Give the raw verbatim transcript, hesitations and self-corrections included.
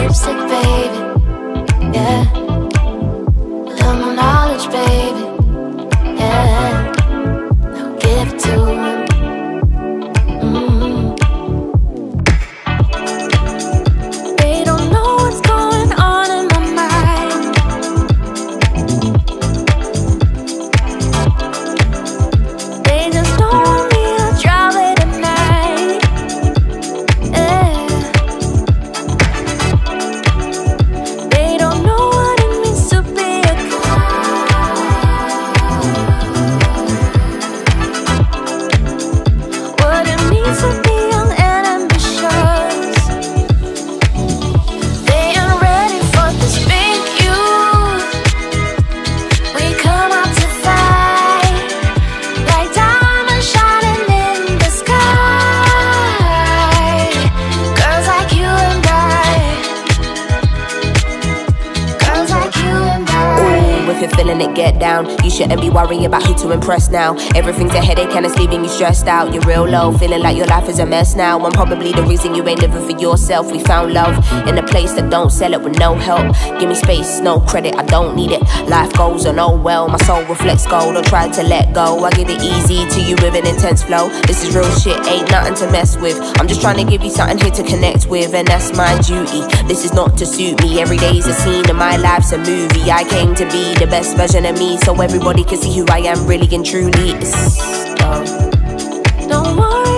lipstick, baby. Yeah. Little more knowledge, baby. Yeah. Now give it to him. Mm-hmm. They don't know what's going on in my mind. They just don't want me to drive it at night. Yeah. They don't know what it means to be a guy. What it means to be young and ambitious. They ain't ready for this big youth. We come out to fight like diamonds shining in the sky. Girls like you and I. Girls like you and I. Ooh, if you're feeling it, get down. You shouldn't be worrying about who to impress now. Everything's a headache and it's leaving you stressed out. You're real low, feeling like your life is a mess now. I'm probably the reason you ain't living for yourself. We found love in a place that don't sell it with no help. Give me space, no credit, I don't need it. Life goes on, oh well, my soul reflects gold. Don't try to let go, I give it easy to you with an intense flow. This is real shit, ain't nothing to mess with. I'm just trying to give you something here to connect with, and that's my duty. This is not to suit me, every day's a scene and my life's a movie. I came to be the best version of me, so everybody can see who I am really and truly. It's, uh, Don't worry.